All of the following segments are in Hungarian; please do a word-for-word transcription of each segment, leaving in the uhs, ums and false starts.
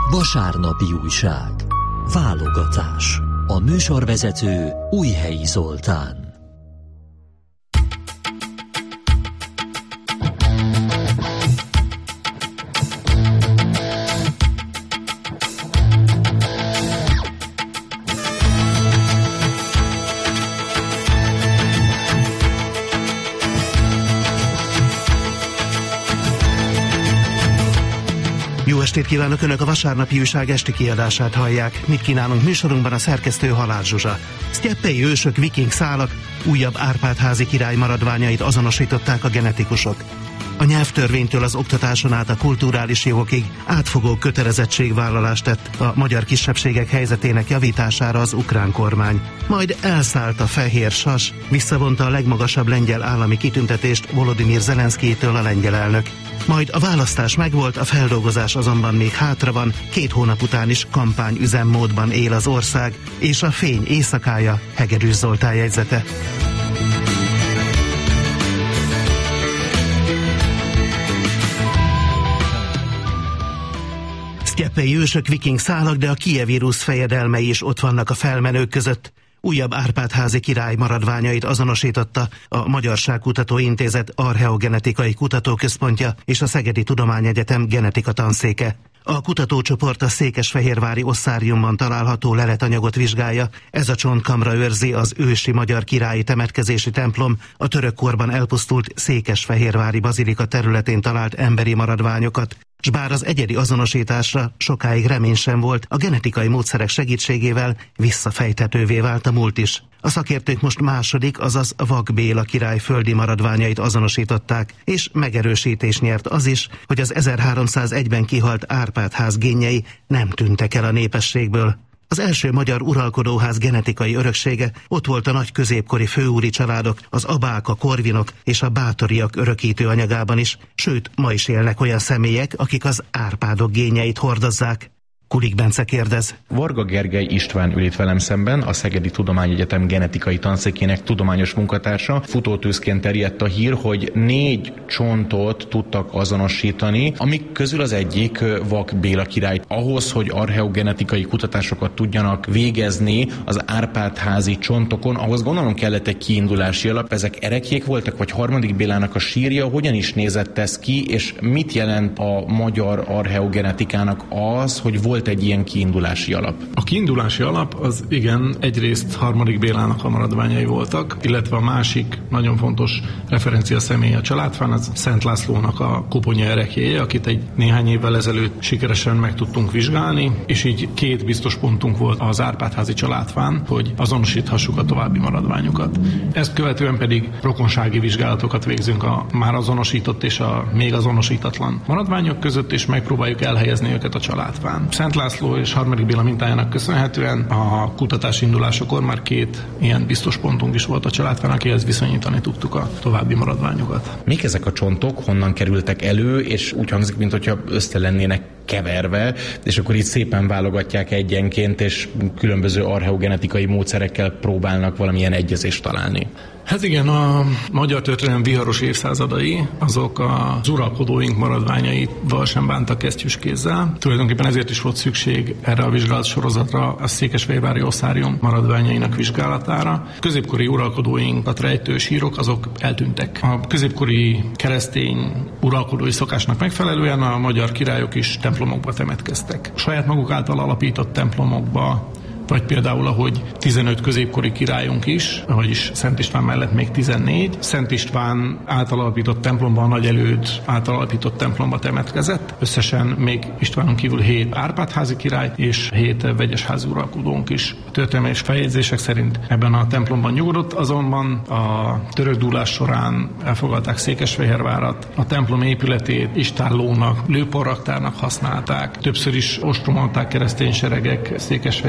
Vasárnapi újság. Válogatás. A műsorvezető Újhelyi Zoltán. Jó estét kívánok! Önök a vasárnapi újság esti kiadását hallják. Mit kínálunk műsorunkban? A szerkesztő Halász Zsuzsa. Sztyeppei ősök, viking szálak, újabb Árpád-házi király maradványait azonosították a genetikusok. A nyelvtörvénytől az oktatáson át a kulturális jogokig átfogó kötelezettségvállalást tett a magyar kisebbségek helyzetének javítására az ukrán kormány. Majd elszállt a fehér sas, visszavonta a legmagasabb lengyel állami kitüntetést Volodymyr Zelenszkijtől a lengyel elnök. Majd a választás megvolt, a feldolgozás azonban még hátra van, két hónap után is kampányüzemmódban él az ország, és a fény éjszakája Hegedűs Zoltán jegyzete. Sztyeppei ősök, viking szálak, de a kijevi rusz fejedelmei is ott vannak a felmenők között. Újabb Árpád-házi király maradványait azonosította a Magyarságkutató Intézet Archeogenetikai Kutatóközpontja és a Szegedi Tudományegyetem genetika tanszéke. A kutatócsoport a székesfehérvári osszáriumban található leletanyagot vizsgálja. Ez a csontkamra őrzi az ősi magyar királyi temetkezési templom, a török korban elpusztult székesfehérvári bazilika területén talált emberi maradványokat. S bár az egyedi azonosításra sokáig remény sem volt, a genetikai módszerek segítségével visszafejthetővé vált a múlt is. A szakértők most második, azaz Vak Béla király földi maradványait azonosították, és megerősítés nyert az is, hogy az ezerháromszázegyben kihalt Árpád-ház génjei nem tűntek el a népességből. Az első magyar uralkodóház genetikai öröksége ott volt a nagy középkori főúri családok, az Abák, a Korvinok és a Báthoriak örökítő anyagában is, sőt, ma is élnek olyan személyek, akik az Árpádok génjeit hordozzák. Kulik Bence kérdez. Varga Gergely István ül itt velem szemben, a Szegedi Tudományegyetem genetikai tanszékének tudományos munkatársa. Futótűzként terjedt a hír, hogy négy csontot tudtak azonosítani, amik közül az egyik Vak Béla király. Ahhoz, hogy archeogenetikai kutatásokat tudjanak végezni az Árpád-házi csontokon, ahhoz gondolom kellett egy kiindulási alap. Ezek ereklyék voltak, vagy harmadik Bélának a sírja? Hogyan is nézett ez ki, és mit jelent a magyar archeogenetikának az, hogy volt Volt egy ilyen kiindulási alap? A kiindulási alap az igen, egyrészt harmadik Bélának a maradványai voltak, illetve a másik nagyon fontos referencia személy a családfán, az Szent Lászlónak a koponya ereklyéje, akit egy néhány évvel ezelőtt sikeresen meg tudtunk vizsgálni, és így két biztos pontunk volt az Árpád-házi családfán, hogy azonosíthassuk a további maradványokat. Ezt követően pedig rokonsági vizsgálatokat végzünk a már azonosított és a még azonosítatlan maradványok között, és megpróbáljuk elhelyezni őket a családfán. Szent László és harmadik Béla mintájának köszönhetően a kutatás indulásakor már két ilyen biztos pontunk is volt a családfán, akihez viszonyítani tudtuk a további maradványokat. Mik ezek a csontok, honnan kerültek elő, és úgy hangzik, mintha össze lennének keverve, és akkor itt szépen válogatják egyenként, és különböző archeogenetikai módszerekkel próbálnak valamilyen egyezést találni. Hát igen, a magyar történelem viharos évszázadai, azok az uralkodóink maradványaival sem bántak kesztyűskézzel. Tulajdonképpen ezért is volt szükség erre a vizsgálat sorozatra, a székesfehérvári osszárium maradványainak vizsgálatára. Középkori uralkodóinkat rejtő sírok, azok eltűntek. A középkori keresztény uralkodói szokásnak megfelelően a magyar királyok is templomokba temetkeztek. Saját maguk által alapított templomokba, vagy például, ahogy tizenöt középkori királyunk is, vagyis Szent István mellett még tizennégy. Szent István által alapított templomban, a nagyelőd által alapított templomba temetkezett. Összesen még Istvánon kívül hét Árpád-házi király és hét vegyesházi uralkodónk is. A történelmi és feljegyzések szerint ebben a templomban nyugodott, azonban a török dúlás során elfoglalták Székesfehérvárat. A templom épületét istállónak, lőporraktárnak használták. Többször is ostromolták keresztény seregek Székesfehérvárat.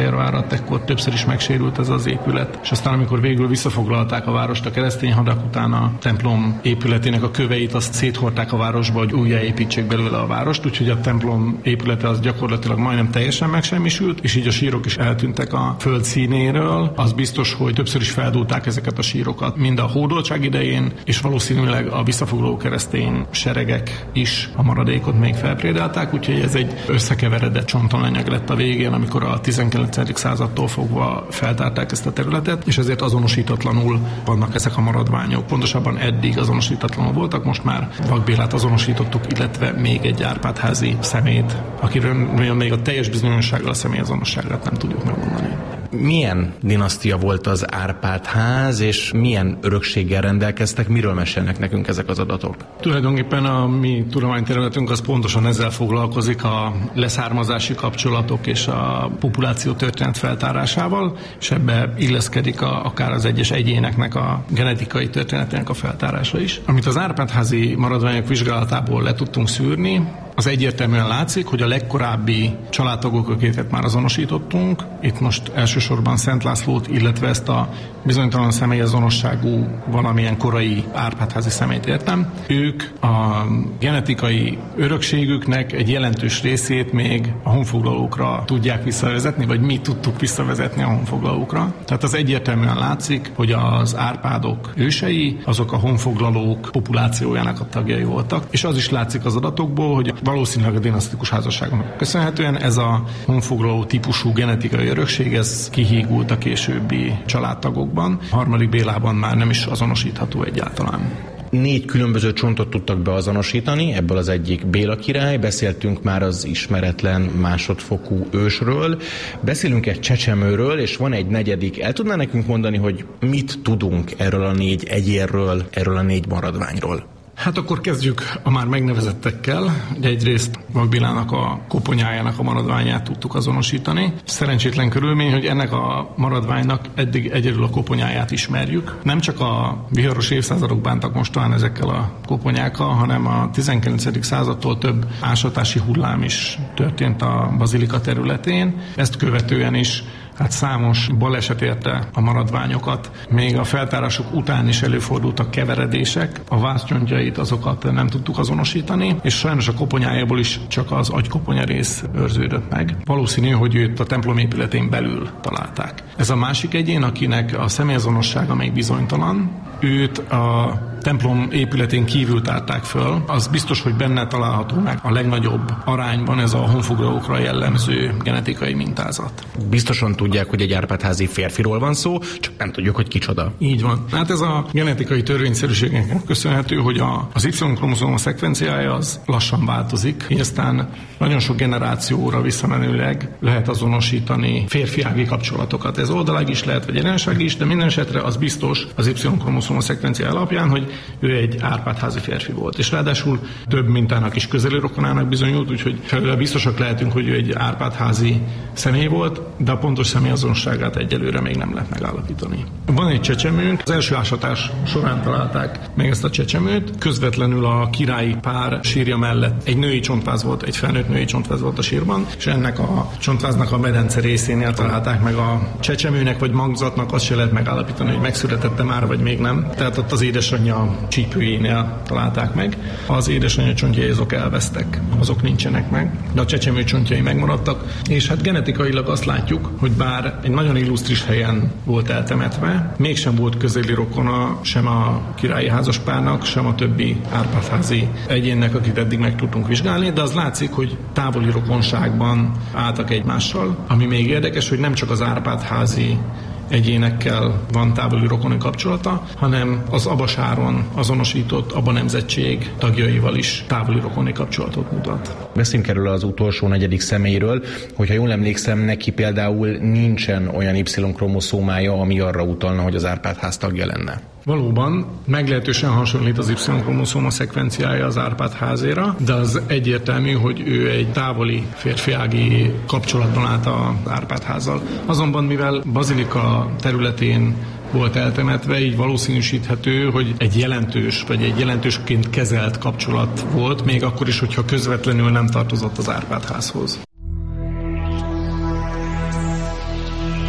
építettekkor többször is megsérült ez az épület, és aztán amikor végül visszafoglalták a várost a keresztény hadak után, a templom épületének a köveit azt széthordták a városba, hogy újjáépítsék belőle a várost, úgyhogy a templom épülete az gyakorlatilag majdnem teljesen megsemmisült, és így a sírok is eltűntek a föld színéről. Az biztos, hogy többször is feldúlták ezeket a sírokat, mind a hódoltság idején, és valószínűleg a visszafoglaló keresztény seregek is a maradékot még felprédálták, úgyhogy ez egy összekeveredett csontonanyag lett a végén, amikor a tizenkilencedik századtól fogva feltárták ezt a területet, és ezért azonosítatlanul vannak ezek a maradványok. Pontosabban eddig azonosítatlanul voltak, most már Vak Bélát azonosítottuk, illetve még egy Árpád-házi szemét, akiről még a teljes bizonyossággal a személyazonosságát nem tudjuk megmondani. Milyen dinasztia volt az Árpád-ház, és milyen örökséggel rendelkeztek? Miről mesélnek nekünk ezek az adatok? Tulajdonképpen a mi tudományterületünk az pontosan ezzel foglalkozik, a leszármazási kapcsolatok és a populáció történet feltárásával, és ebbe illeszkedik a, akár az egyes egyéneknek a genetikai történetének a feltárása is. Amit az Árpád-házi maradványok vizsgálatából le tudtunk szűrni, az egyértelműen látszik, hogy a legkorábbi családtagok, akiket már azonosítottunk, itt most elsősorban Szent Lászlót, illetve ezt a bizonytalan személyazonosságú valamilyen korai Árpád-házi személyt értem, ők a genetikai örökségüknek egy jelentős részét még a honfoglalókra tudják visszavezetni, vagy mi tudtuk visszavezetni a honfoglalókra. Tehát az egyértelműen látszik, hogy az Árpádok ősei, azok a honfoglalók populációjának a tagjai voltak, és az is látszik az adatokból, hogy valószínűleg a dinasztikus házasságnak köszönhetően ez a honfoglaló típusú genetikai örökség, ez kihígult a későbbi családtagokban. A harmadik Bélában már nem is azonosítható egyáltalán. Négy különböző csontot tudtak beazonosítani, ebből az egyik Béla király, beszéltünk már az ismeretlen másodfokú ősről, beszélünk egy csecsemőről, és van egy negyedik. El tudná nekünk mondani, hogy mit tudunk erről a négy egyérről, erről a négy maradványról? Hát akkor kezdjük a már megnevezettekkel. Egyrészt Vak Bélának a koponyájának a maradványát tudtuk azonosítani. Szerencsétlen körülmény, hogy ennek a maradványnak eddig egyedül a koponyáját ismerjük. Nem csak a viharos évszázadok bántak mostan ezekkel a koponyákkal, hanem a tizenkilencedik századtól több ásatási hullám is történt a bazilika területén. Ezt követően is hát számos baleset érte a maradványokat. Még a feltárások után is előfordultak keveredések, a vászcsontjait azokat nem tudtuk azonosítani, és sajnos a koponyájából is csak az agykoponya rész őrződött meg. Valószínű, hogy őt a templom épületén belül találták. Ez a másik egyén, akinek a személyazonossága még bizonytalan, őt a templom épületén kívül tárták föl, az biztos, hogy benne található meg a legnagyobb arányban ez a honfoglalókra jellemző genetikai mintázat. Biztosan tudják, hogy egy Árpád-házi férfiról van szó, csak nem tudjuk, hogy kicsoda. Így van. Hát ez a genetikai törvényszerűségeknek köszönhető, hogy a, az Y-kromoszóma szekvenciája az lassan változik, így aztán nagyon sok generációra visszamenőleg lehet azonosítani férfiági kapcsolatokat. Ez oldalág is lehet, vagy egyenesági is, de minden esetre az biztos az Y-kromoszóma szekvenciája alapján, hogy ő egy Árpád-házi férfi volt. És ráadásul több mintának is közeli rokonának bizonyult, úgyhogy felőle biztosak lehetünk, hogy ő egy Árpád-házi személy volt, de a pontos személyazonosságát egyelőre még nem lehet megállapítani. Van egy csecsemőnk, az első ásatás során találták meg ezt a csecsemőt, közvetlenül a királyi pár sírja mellett egy női csontváz volt, egy felnőtt női csontváz volt a sírban, és ennek a csontváznak a medence részénél találták meg a csecsemőnek vagy magzatnak, azt se lehet megállapítani, hogy megszületette már, vagy még nem. Tehát ott az édesanyja csípőjénél találták meg. Az édesanyja csontjai azok elvesztek, azok nincsenek meg, de a csecsemő csontjai megmaradtak, és hát genetikailag azt látjuk, hogy bár egy nagyon illusztris helyen volt eltemetve, mégsem volt közeli rokona sem a királyi házaspárnak, sem a többi Árpád-házi egyénnek, akit eddig meg tudtunk vizsgálni, de az látszik, hogy távoli rokonságban álltak egymással. Ami még érdekes, hogy nem csak az Árpád-házi egyénekkel van távoli rokoni kapcsolata, hanem az Abasáron azonosított Aba nemzetség tagjaival is távoli rokoni kapcsolatot mutat. Beszéljünk erről az utolsó negyedik személyről, hogyha jól emlékszem, neki például nincsen olyan Y-kromoszómája, ami arra utalna, hogy az Árpád-ház tagja lenne. Valóban meglehetősen hasonlít az Y-kromoszóma szekvenciája az Árpád-házéra, de az egyértelmű, hogy ő egy távoli férfiági kapcsolatban állt az Árpád-házzal. Azonban mivel bazilika területén volt eltemetve, így valószínűsíthető, hogy egy jelentős, vagy egy jelentősként kezelt kapcsolat volt, még akkor is, hogyha közvetlenül nem tartozott az Árpád-házhoz.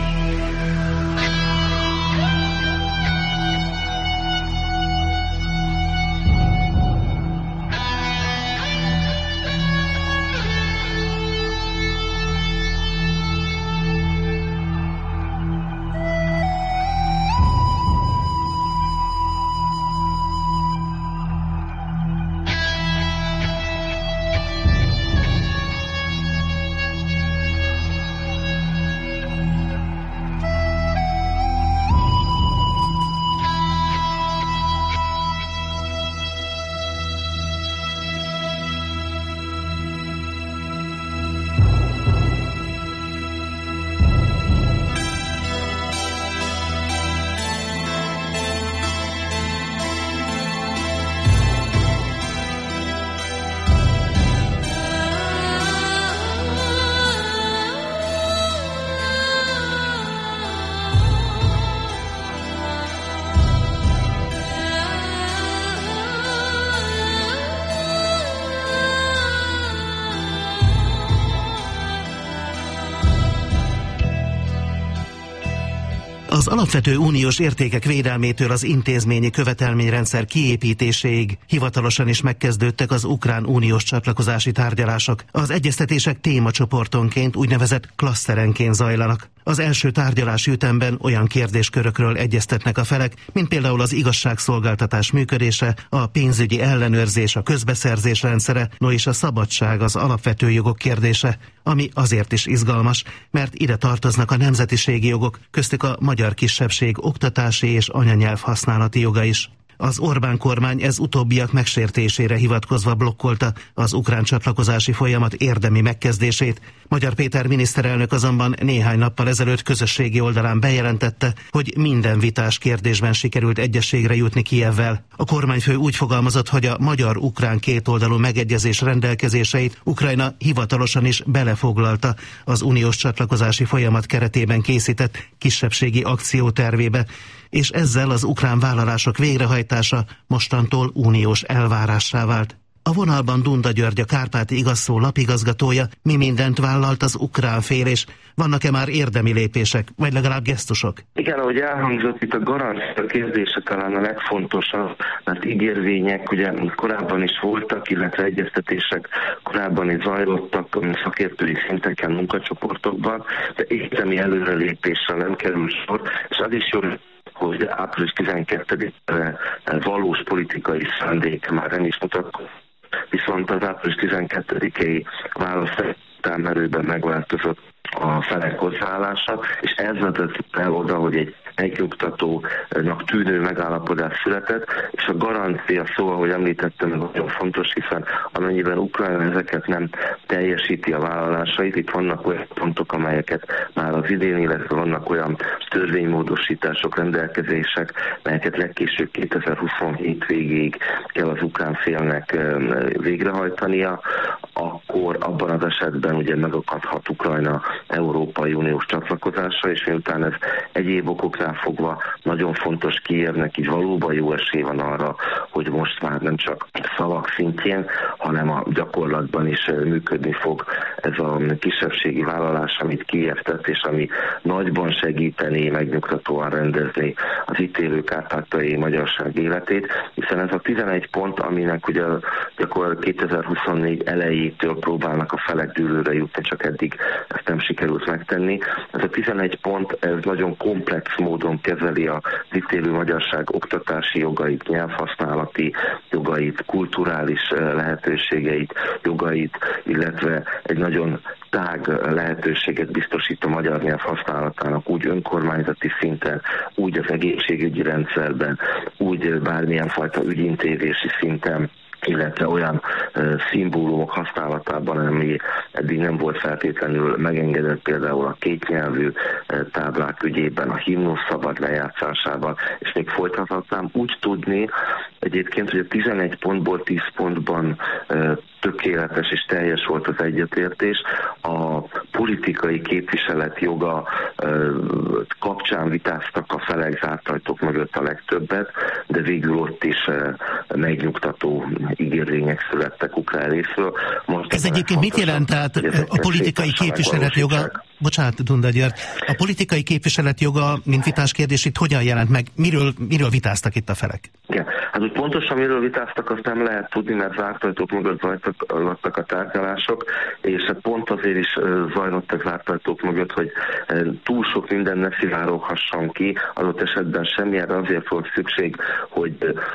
Az alapvető uniós értékek védelmétől az intézményi követelményrendszer kiépítéséig hivatalosan is megkezdődtek az ukrán uniós csatlakozási tárgyalások. Az egyeztetések témacsoportonként, úgynevezett klaszterenként zajlanak. Az első tárgyalási ütemben olyan kérdéskörökről egyeztetnek a felek, mint például az igazságszolgáltatás működése, a pénzügyi ellenőrzés, a közbeszerzés rendszere, no és a szabadság, az alapvető jogok kérdése, ami azért is izgalmas, mert ide tartoznak a nemzetiségi jogok, köztük a magyar kisebbség oktatási és anyanyelv használati joga is. Az Orbán kormány ez utóbbiak megsértésére hivatkozva blokkolta az ukrán csatlakozási folyamat érdemi megkezdését. Magyar Péter miniszterelnök azonban néhány nappal ezelőtt közösségi oldalán bejelentette, hogy minden vitás kérdésben sikerült egyességre jutni Kijevvel. A kormányfő úgy fogalmazott, hogy a magyar-ukrán kétoldalú megegyezés rendelkezéseit Ukrajna hivatalosan is belefoglalta az uniós csatlakozási folyamat keretében készített kisebbségi akciótervébe, és ezzel az ukrán vállalások végrehajtása mostantól uniós elvárássá vált. A vonalban Dunda György, a Kárpáti Igazszó lapigazgatója. Mi mindent vállalt az ukrán fél, és vannak-e már érdemi lépések, vagy legalább gesztusok? Igen, ahogy elhangzott, itt a garancia kérdése talán a legfontosabb, mert ígérvények ugye korábban is voltak, illetve egyeztetések korábban is zajlottak szakértői szinteken, munkacsoportokban, de érdemi előrelépésre nem kerül sor, és az is jó, hogy április tizenkettedikére valós politikai szándék már nem is mutatkozott, viszont az április tizenkettedikei választás után erőben megváltozott a felek hozzáállása, és ez vezet el oda, hogy egy megnyugtatónak tűnő megállapodás született, és a garancia szó, ahogy említettem, nagyon fontos, hiszen amennyiben Ukrajna ezeket nem teljesíti a vállalásait, itt vannak olyan pontok, amelyeket már az idén, illetve vannak olyan törvénymódosítások, rendelkezések, melyeket legkésőbb kétezer-huszonhét végéig kell az ukrán félnek végrehajtania, akkor abban az esetben ugye megakadhat Ukrajna Európai Uniós csatlakozása, és miután ez egyéb okoknál fogva nagyon fontos Kijevnek, így valóban jó esély van arra, hogy most már nem csak szavak szintjén, hanem a gyakorlatban is működni fog ez a kisebbségi vállalás, amit Kijev tett, és ami nagyban segíteni, megnyugtatóan rendezni az itt élő kárpátaljai magyarság életét, hiszen ez a tizenegy pont, aminek ugye gyakorlatilag kétezer-huszonnégy elejétől próbálnak a felek dűlőre jutni, csak eddig ezt nem sikerült megtenni. Ez a tizenegy pont, ez nagyon komplex módon kezeli az itt élő magyarság oktatási jogait, nyelvhasználati jogait, kulturális lehetőségeit, jogait, illetve egy nagyon tág lehetőséget biztosít a magyar nyelv használatának úgy önkormányzati szinten, úgy az egészségügyi rendszerben, úgy bármilyen fajta ügyintézési szinten, illetve olyan uh, szimbólumok használatában, ami eddig nem volt feltétlenül megengedett, például a kétnyelvű uh, táblák ügyében, a himnusz szabad lejátszásával, és még folytathatnám úgy tudni egyébként, hogy a tizenegy pontból tíz pontban uh, tökéletes és teljes volt az egyetértés. A politikai képviselet joga uh, kapcsán vitáztak a felek zárt ajtók mögött a legtöbbet, de végül ott is uh, megnyugtató ígérvények születtek ukrán részről. Most ez egyébként mit jelent, tehát a politikai képviselet joga, bocsánat, Dunda György, a politikai képviselet joga, mint vitás kérdés, itt hogyan jelent meg? Miről, miről vitáztak itt a felek? Igen, hát úgy pontosan miről vitáztak, azt nem lehet tudni, mert zárt ajtók mögött zajlottak a tárgyalások, és hát pont azért is zajlottak zárt ajtók mögött, hogy túl sok minden ne szivároghasson ki, adott esetben semmilyen, azért volt szükség, hogy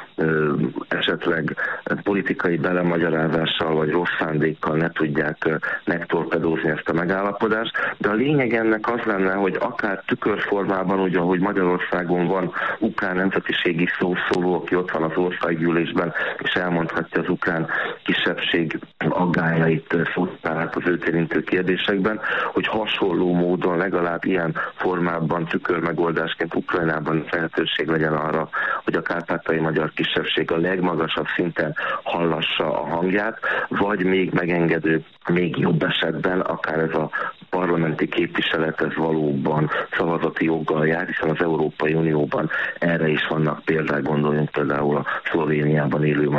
esetleg politikai belemagyarázással vagy rossz szándékkal ne tudják megtorpedózni ezt a megállapodást, de a lényeg ennek az lenne, hogy akár tükörformában, ugye, ahogy Magyarországon van ukrán nemzetiségi szószóló, aki ott van az országgyűlésben, és elmondhatja az ukrán kisebbség aggályait, szótárát az őt érintő kérdésekben, hogy hasonló módon, legalább ilyen formában, tükörmegoldásként Ukrajnában lehetőség legyen arra, hogy a kárpátaljai magyar kisebbség a legmagasabb szinten hallassa a hangját, vagy még megengedő, még jobb esetben, akár ez a parlamenti képviselet, ez valóban szavazati joggal jár, hiszen az Európai Unióban erre is vannak példák, gondoljunk például a Szlovéniában élő magyar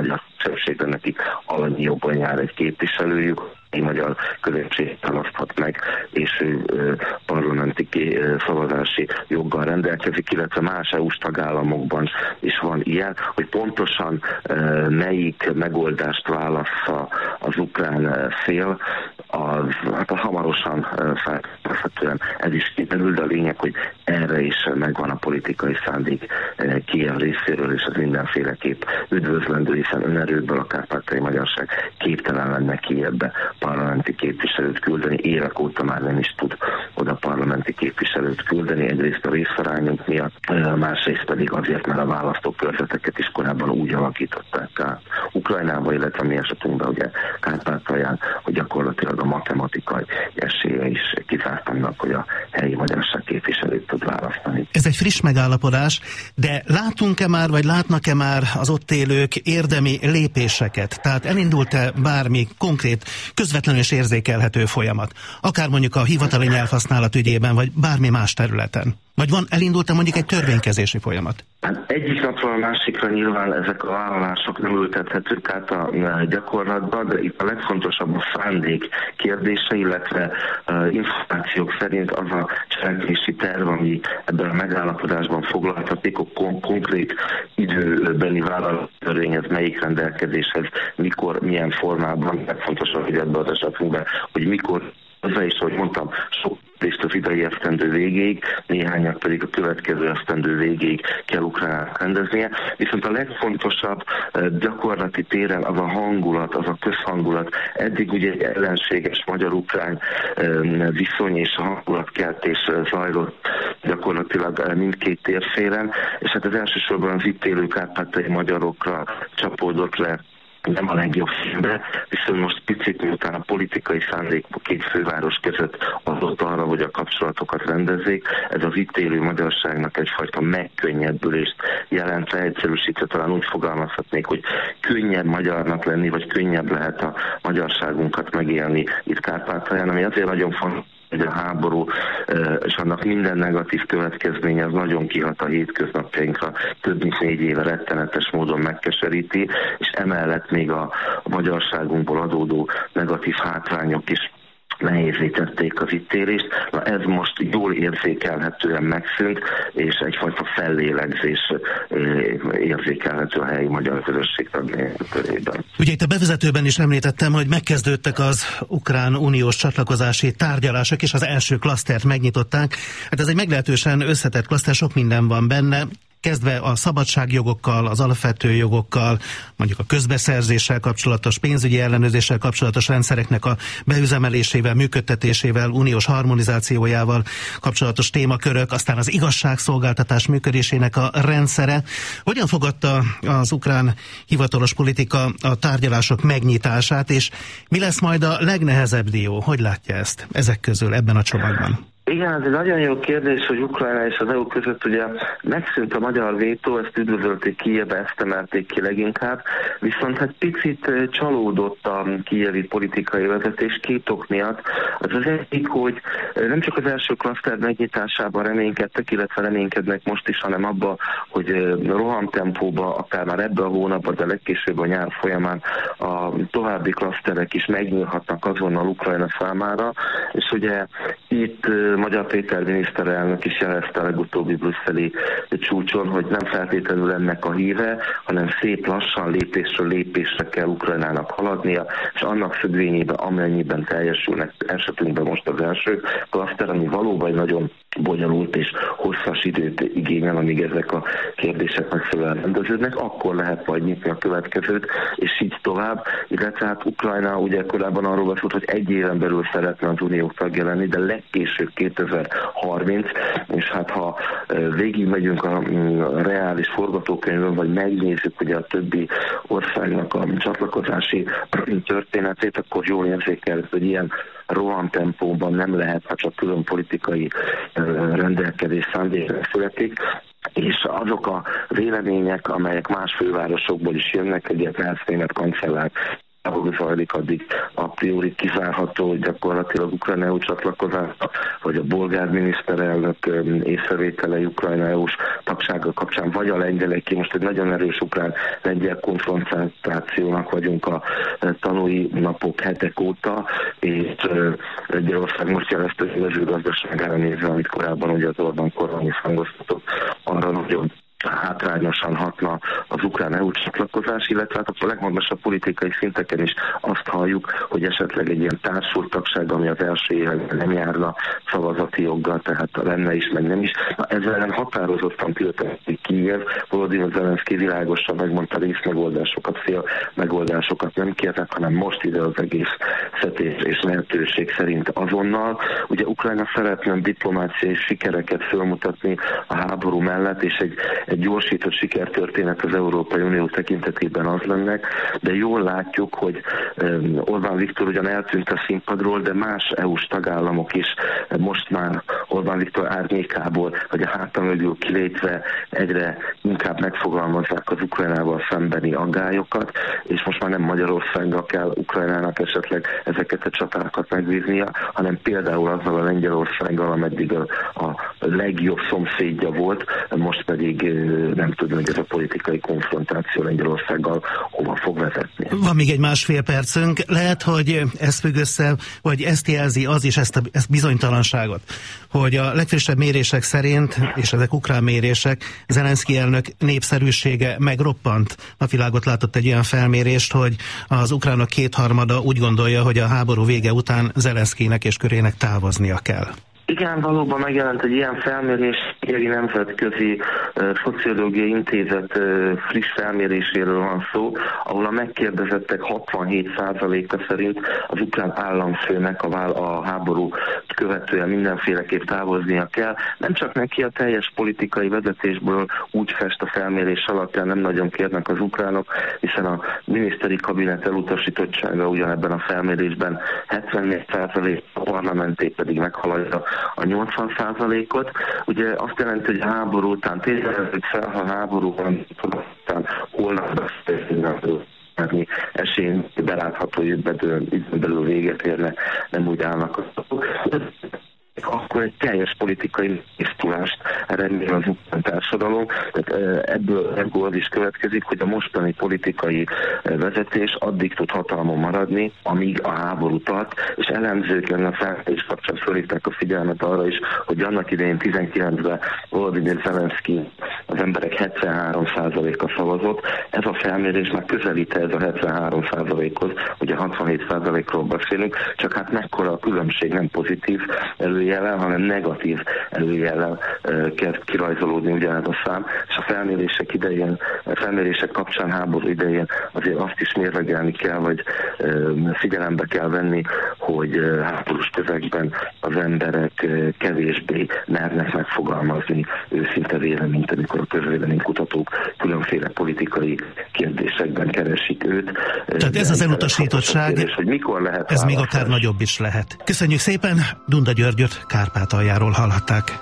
kisebbségben nekik alanyi jobban jár egy képviselőjük, egy magyar közösség választhat meg, és ő ö, parlamenti ö, szavazási joggal rendelkezik, illetve más é u-s tagállamokban is van ilyen, hogy pontosan ö, melyik megoldást válassza az ukrán fél, az hát a hamarosan feltétlenül ez is kiderül, de a lényeg, hogy erre is megvan a politikai szándék Kijev részéről, és az mindenféleképp üdvözlendő, hiszen önerőből a kárpátaljai magyarság képtelen lenne Kijevbe parlamenti képviselőt küldeni, évek óta már nem is tud oda parlamenti képviselőt küldeni, egyrészt a részarányunk miatt, másrészt pedig azért, mert a választókörzeteket is korábban úgy alakították át Ukrajnába, illetve mi esetünkben ugye Kárpátalján, hogy gyakorlatilag a matematikai esélye is kizárt annak, hogy a helyi magyarság képviselőt tud választani. Ez egy friss megállapodás, de látunk-e már, vagy látnak-e már az ott élők érdemi lépéseket? Tehát elindult-e bármi konkrét, közvetlenül és érzékelhető folyamat? Akár mondjuk a hivatali nyelvhasználat ügyében, vagy bármi más területen? Vagy van, elindult-e mondjuk egy törvénykezési folyamat? Hát egyik napról a másikra nyilván ezek a vállalások nem ültethetők át a gyakorlatba, de itt a legfontosabb a szándék kérdése, illetve uh, információk szerint az a cselekvési terv, ami ebben a megállapodásban foglaltatik, a kon- konkrét időbeni vállalattörvényhez, melyik rendelkezéshez, mikor, milyen formában, legfontosabb, hogy ebben az esetünkben, hogy mikor, az is, ahogy mondtam, sok részt az idei esztendő végéig, néhányak pedig a következő esztendő végéig kell Ukrajnának rendeznie. Viszont a legfontosabb gyakorlati téren az a hangulat, az a közhangulat. Eddig ugye egy ellenséges magyar-ukrán viszony és a hangulatkeltés zajlott gyakorlatilag mindkét térfélen, és hát az elsősorban az itt élő kárpátaljai magyarokra csapódott le nem a legjobb színbe, viszont most picit miután a politikai szándék a két főváros között adott arra, hogy a kapcsolatokat rendezzék, ez az itt élő magyarságnak egyfajta megkönnyebbülést jelent, leegyszerűsítve talán úgy fogalmazhatnék, hogy könnyebb magyarnak lenni, vagy könnyebb lehet a magyarságunkat megélni itt Kárpátalján, ami azért nagyon fontos, hogy a háború és annak minden negatív következménye az nagyon kihat a hétköznapjainkra, több mint négy éve rettenetes módon megkeseríti, és emellett még a, a magyarságunkból adódó negatív hátrányok is nehézé tették az itt élést. Na ez most jól érzékelhetően megszűnt, és egyfajta fellélegzés érzékelhető a helyi magyar közösség tagjai körében. Ugye itt a bevezetőben is említettem, hogy megkezdődtek az ukrán uniós csatlakozási tárgyalások, és az első klasztert megnyitották. Hát ez egy meglehetősen összetett klaszter, sok minden van benne, kezdve a szabadságjogokkal, az alapvető jogokkal, mondjuk a közbeszerzéssel kapcsolatos, pénzügyi ellenőrzéssel kapcsolatos rendszereknek a beüzemelésével, működtetésével, uniós harmonizációjával kapcsolatos témakörök, aztán az igazságszolgáltatás működésének a rendszere. Hogyan fogadta az ukrán hivatalos politika a tárgyalások megnyitását, és mi lesz majd a legnehezebb dió? Hogy látja ezt ezek közül ebben a csomagban? Igen, ez egy nagyon jó kérdés, hogy Ukrajna és az é u között ugye megszűnt a magyar vétó, ezt üdvözölték Kijevbe, ezt emelték ki leginkább, viszont hát picit csalódott a kijevi politikai vezetés két ok miatt. Az az egyik, hogy nem csak az első klaszter megnyitásában reménykedtek, illetve reménykednek most is, hanem abba, hogy rohamtempóba, akár már ebben a hónapban, de legkésőbb a nyár folyamán a további klaszterek is megnyílhatnak azonnal Ukrajna számára, és ugye itt Magyar Péter miniszterelnök is jelezte a legutóbbi brüsszeli csúcson, hogy nem feltétlenül ennek a híve, hanem szép lassan lépésről lépésre kell Ukrajnának haladnia, és annak függvényében, amennyiben teljesülnek esetünkben most az első klaszter, ami valóban nagyon bonyolult és hosszas időt igényel, amíg ezek a kérdések megfelelően rendeződnek, akkor lehet majd nyitni a következőt, és így tovább. Illetve hát Ukrajna ugye korábban arról beszélt, hogy egy éven belül szeretne az unió tagja lenni, de legkésőbb kétezer-harminc, és hát ha végig megyünk a reális forgatókönyvön, vagy megnézzük ugye a többi országnak a csatlakozási történetét, akkor jól érzékelhető, hogy ilyen rohamtempóban nem lehet, ha csak külön politikai rendelkezés szándékra születik, és azok a vélemények, amelyek más fővárosokból is jönnek, egyet Merz német kancellár háború zajlik, addig a priori kizárható, hogy gyakorlatilag Ukrajna é u csatlakozása, vagy a bolgár miniszterelnök észrevételei Ukrajna é u-s tagsága kapcsán, vagy a lengyeleké. Most egy nagyon erős ukrán-lengyel konfrontációnak vagyunk a tanúi napok, hetek óta, és Lengyelország most jelezte, hogy az gazdaságára nézve, amit korábban ugye az Orbán kormány is hangoztatott, arra nagyon hátrányosan hatna az ukrán é u csatlakozás, illetve hát a legmagasabb politikai szinteken is azt halljuk, hogy esetleg egy ilyen társultagság, ami az első években nem járna szavazati joggal, tehát lenne is, meg nem is. Na, ezzel nem határozottan tiltani Kijev. Volodymyr Zelenszky világosan megmondta, részmegoldásokat, fél megoldásokat nem kérnek, hanem most ide az egész szetés és lehetőség szerint azonnal. Ugye Ukrajna szeretne diplomáciai sikereket fölmutatni a háború mellett, és egy egy gyorsított sikertörténet az Európai Unió tekintetében az lenne, de jól látjuk, hogy Orbán Viktor ugyan eltűnt a színpadról, de más é u-s tagállamok is most már Orbán Viktor árnyékából, vagy a háta mögül kilépve egyre inkább megfogalmazzák az Ukrajnával szembeni aggályokat, és most már nem Magyarországgal kell Ukrajnának esetleg ezeket a csatákat megvívnia, hanem például azzal a Lengyelországgal, ameddig a, a legjobb szomszédja volt, most pedig nem tudom, hogy ez a politikai konfrontáció Lengyelországgal hova fog vezetni. Van még egy másfél percünk. Lehet, hogy ez függ össze, vagy ezt jelzi az is, ezt a ezt bizonytalanságot, hogy a legfrissebb mérések szerint, és ezek ukrán mérések, Zelenszky elnök népszerűsége megroppant. Napvilágot látott egy olyan felmérést, hogy az ukránok kétharmada úgy gondolja, hogy a háború vége után Zelenszkynek és körének távoznia kell. Igen, valóban megjelent egy ilyen felmérés, egy nemzetközi uh, szociológiai intézet uh, friss felméréséről van szó, ahol a megkérdezettek hatvanhét százaléka szerint az ukrán államfőnek a, vál, a háború követően mindenféleképp távoznia kell. Nem csak neki, a teljes politikai vezetésből úgy fest a felmérés alapján, nem nagyon kérnek az ukránok, hiszen a miniszteri kabinet elutasítottsága ugyanebben a felmérésben hetvennégy százalék, a parlamenté pedig meghaladja a nyolcvan százalékot. Ugye azt jelenti, hogy háború után tényleg fel, ha háború van, után holnap beszélni esély belátható időben belül véget érne, nem úgy állnak a akkor egy teljes politikai tisztulást eredmény az ukrán társadalom. Tehát ebből, ebből az is következik, hogy a mostani politikai vezetés addig tud hatalmon maradni, amíg a háború tart, és elemzők lenne a felmérés kapcsán fölhívták a figyelmet arra is, hogy annak idején tizenkilencben Volodymyr Zelenszky az emberek hetvenhárom százaléka szavazott. Ez a felmérés már közelít ez a hetvenhárom százalékhoz, ugye hatvanhét százalékról beszélünk, csak hát mekkora a különbség, nem pozitív előjellel, hanem negatív előjellel uh, kezd kirajzolódni ugyanez a szám, és a felmérések idején, a felmérések kapcsán háború idején azért azt is mérlegelni kell, vagy uh, figyelembe kell venni, hogy uh, háborús közegben az emberek uh, kevésbé mernek megfogalmazni őszinte véleményt, amikor a közvéleménykutatók különféle politikai kérdésekben keresik őt. Tehát ez az elutasítottság, kérdés, hogy mikor lehet ez még akár nagyobb is lehet. Köszönjük szépen, Dunda Györgyöt Kárpátaljáról hallhatták.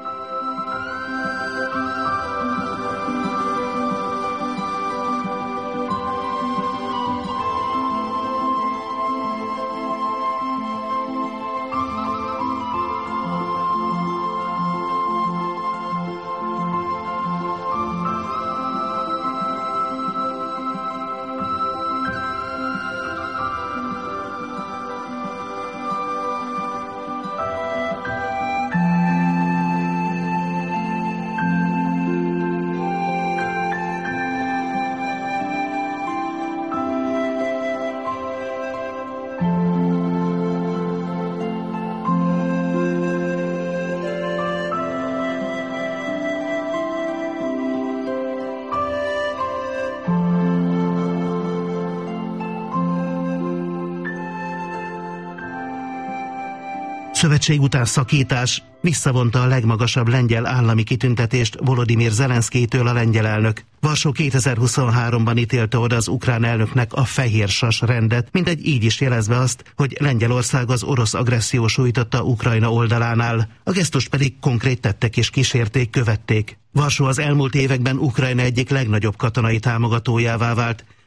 Szövetség után szakítás, visszavonta a legmagasabb lengyel állami kitüntetést Volodymyr Zelenszkytől a lengyel elnök. Varsó kétezer-huszonháromban ítélte oda az ukrán elnöknek a fehér sas rendet, mindegy így is jelezve azt, hogy Lengyelország az orosz agresszió sújtotta Ukrajna oldalánál. A gesztust pedig konkrét tettek és kísérték, követték. Varsó az elmúlt években Ukrajna egyik legnagyobb katonai támogatójává vált.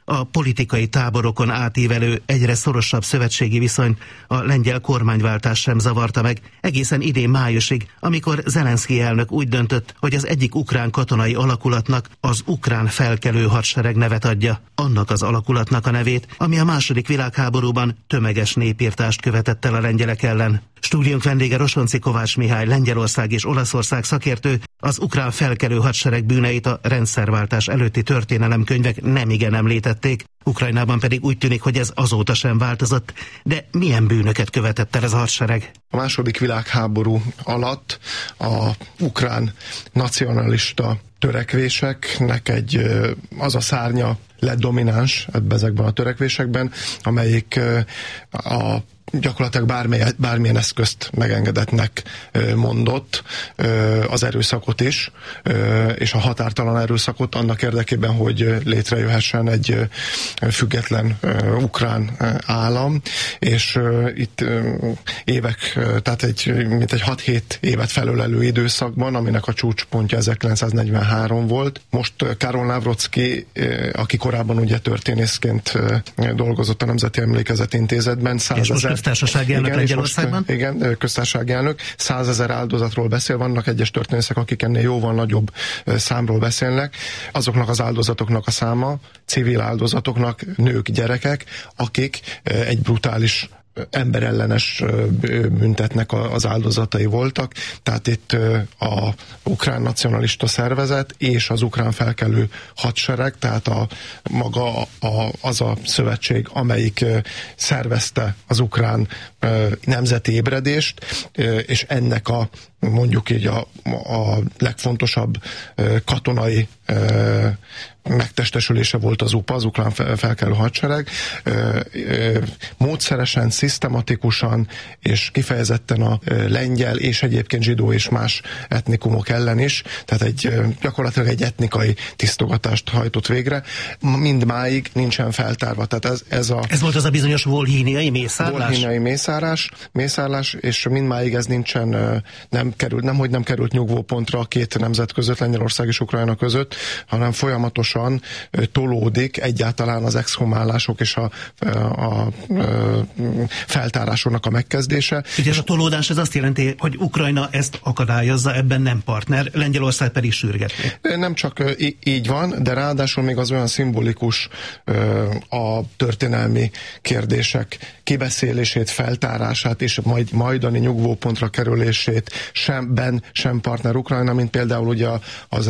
A politikai táborokon átívelő, egyre szorosabb szövetségi viszony a lengyel kormányváltás sem zavarta meg, egészen idén májusig, amikor Zelenszky elnök úgy döntött, hogy az egyik ukrán katonai alakulatnak az ukrán felkelő hadsereg nevet adja, annak az alakulatnak a nevét, ami a második világháborúban tömeges népirtást követett el a lengyelek ellen. Stúdiónk vendége Rosonci Kovács Mihály, Lengyelország és Olaszország szakértő, az ukrán felkelő hadsereg bűneit a rendszerváltás előtti történelemkönyvek nemigen említették, Ukrajnában pedig úgy tűnik, hogy ez azóta sem változott. De milyen bűnöket követett el ez a hadsereg? A második világháború alatt a ukrán nacionalista törekvéseknek egy, az a szárnya lett domináns ezekben a törekvésekben, amelyik a gyakorlatilag bármely, bármilyen eszközt megengedetnek mondott, az erőszakot is, és a határtalan erőszakot annak érdekében, hogy létrejöhessen egy független ukrán állam, és itt évek, tehát egy, mint egy hat-hét évet felölelő időszakban, aminek a csúcspontja ezerkilencszáznegyvenhárom volt. Most Karol Nawrocki, aki korábban ugye történészként dolgozott a Nemzeti Emlékezeti Intézetben, százezer köztársasági elnök Lengyelországban? Igen, köztársasági elnök. Százezer áldozatról beszél, vannak egyes történészek, akik ennél jóval nagyobb számról beszélnek. Azoknak az áldozatoknak a száma, civil áldozatoknak, nők, gyerekek, akik egy brutális emberellenes büntetnek az áldozatai voltak, tehát itt a ukrán nacionalista szervezet és az ukrán felkelő hadsereg, tehát a maga a, az a szövetség, amelyik szervezte az ukrán nemzeti ébredést, és ennek a mondjuk így a, a legfontosabb katonai megtestesülése volt az u pé á, az ukrán felkelő hadsereg. Módszeresen, szisztematikusan és kifejezetten a lengyel és egyébként zsidó és más etnikumok ellen is, tehát egy gyakorlatilag egy etnikai tisztogatást hajtott végre. Mindmáig nincsen feltárva. Tehát ez, ez, a, ez volt az a bizonyos volhíniai mészárlás? Volhíniai mészárlás, mészárlás, és mindmáig ez nincsen, nem került, nem hogy nem került nyugvópontra a két nemzet között, Lengyelország és Ukrajna között, hanem folyamatosan tolódik egyáltalán az exhumálások és a, a, a feltárásoknak a megkezdése. Ugye ez a tolódás, ez azt jelenti, hogy Ukrajna ezt akadályozza, ebben nem partner, Lengyelország pedig sürgetni. Nem csak így van, de ráadásul még az olyan szimbolikus a történelmi kérdések kibeszélését, feltárását és majd majdani nyugvópontra kerülését sem ben, sem partner Ukrajna, mint például ugye az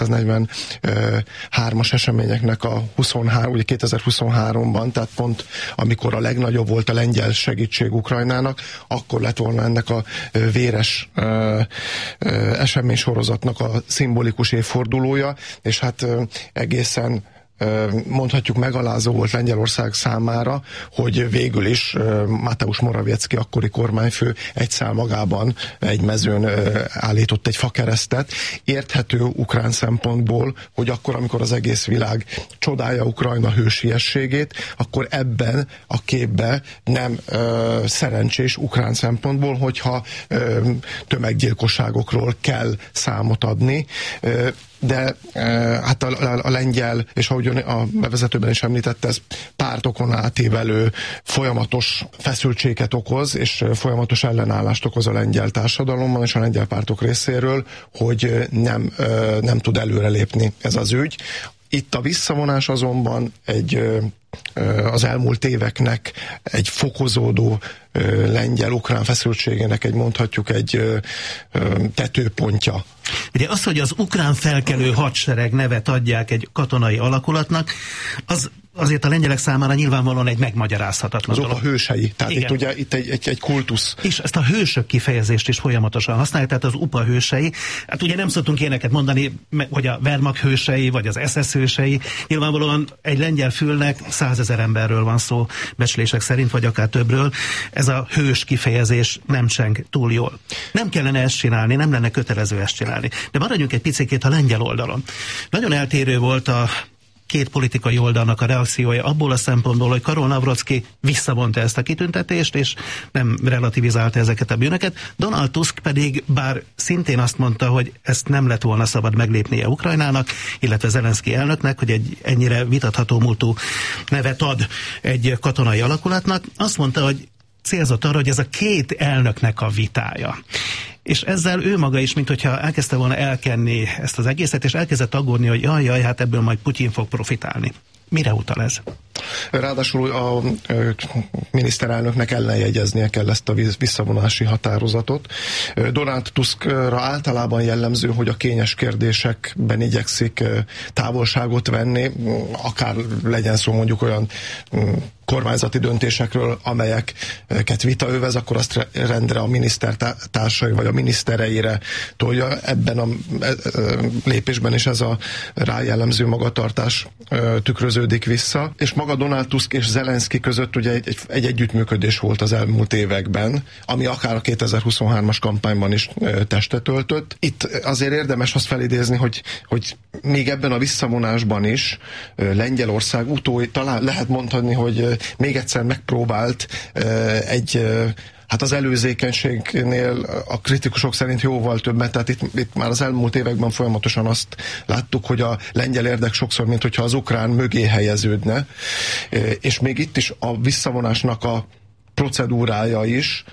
ezerkilencszáznegyvenhármas eseményeknek a huszonhárom, ugye kétezer-huszonháromban, tehát pont amikor a legnagyobb volt a lengyel segítség Ukrajnának, akkor lett volna ennek a véres ö, ö, eseménysorozatnak a szimbolikus évfordulója, és hát ö, egészen mondhatjuk megalázó volt Lengyelország számára, hogy végül is Mateusz Morawiecki akkori kormányfő egy szál magában egy mezőn állított egy fakeresztet. Érthető ukrán szempontból, hogy akkor, amikor az egész világ csodálja Ukrajna hősiességét, akkor ebben a képbe nem ö, szerencsés ukrán szempontból, hogyha ö, tömeggyilkosságokról kell számot adni. Ö, de e, hát a, a, a lengyel, és ahogy a bevezetőben is említette, ez pártokon átívelő folyamatos feszültséget okoz, és folyamatos ellenállást okoz a lengyel társadalomban és a lengyel pártok részéről, hogy nem, e, nem tud előrelépni ez az ügy. Itt a visszavonás azonban egy az elmúlt éveknek egy fokozódó lengyel-ukrán feszültségének egy, mondhatjuk, egy tetőpontja. Ugye az, hogy az ukrán felkelő hadsereg nevet adják egy katonai alakulatnak, az azért a lengyelek számára nyilvánvalóan egy megmagyarázhatatlan dolog. dolog. A hősei, tehát igen. Itt ugye itt egy, egy, egy kultusz. És ezt a hősök kifejezést is folyamatosan használják, tehát az u pé á hősei. Hát ugye nem szoktunk ilyeneket mondani, hogy a Wehrmacht hősei, vagy az es es hősei. Nyilvánvalóan egy lengyel fülnek százezer emberről van szó, becslések szerint, vagy akár többről. Ez a hős kifejezés nem cseng túl jól. Nem kellene ezt csinálni, nem lenne kötelező ezt csinálni. De maradjunk egy picikét a lengyel oldalon. Nagyon eltérő volt a két politikai oldalnak a reakciója abból a szempontból, hogy Karol Nawrocki visszavonta ezt a kitüntetést, és nem relativizálta ezeket a bűnöket. Donald Tusk pedig, bár szintén azt mondta, hogy ezt nem lett volna szabad meglépnie Ukrajnának, illetve Zelenszky elnöknek, hogy egy ennyire vitatható múltú nevet ad egy katonai alakulatnak, azt mondta, hogy célzott arra, hogy ez a két elnöknek a vitája. És ezzel ő maga is, minthogyha elkezdte volna elkenni ezt az egészet, és elkezdett aggódni, hogy jaj, jaj, hát ebből majd Putyin fog profitálni. Mire utal ez? Ráadásul a miniszterelnöknek ellenjegyeznie kell ezt a visszavonási határozatot. Donald Tuskra általában jellemző, hogy a kényes kérdésekben igyekszik távolságot venni, akár legyen szó mondjuk olyan kormányzati döntésekről, amelyeket vita övez, akkor azt rendre a minisztertársai vagy a minisztereire tolja. Ebben a lépésben is ez a rájellemző magatartás tükröződik vissza. És maga Donald Tusk és Zelenszky között ugye egy, egy, egy együttműködés volt az elmúlt években, ami akár a kétezer-huszonhármas kampányban is testet öltött. Itt azért érdemes azt felidézni, hogy, hogy még ebben a visszavonásban is Lengyelország utói, talán lehet mondani, hogy még egyszer megpróbált egy, hát az előzékenységnél a kritikusok szerint jóval többet, tehát itt, itt már az elmúlt években folyamatosan azt láttuk, hogy a lengyel érdek sokszor, mint hogyha az ukrán mögé helyeződne, és még itt is a visszavonásnak a procedúrája is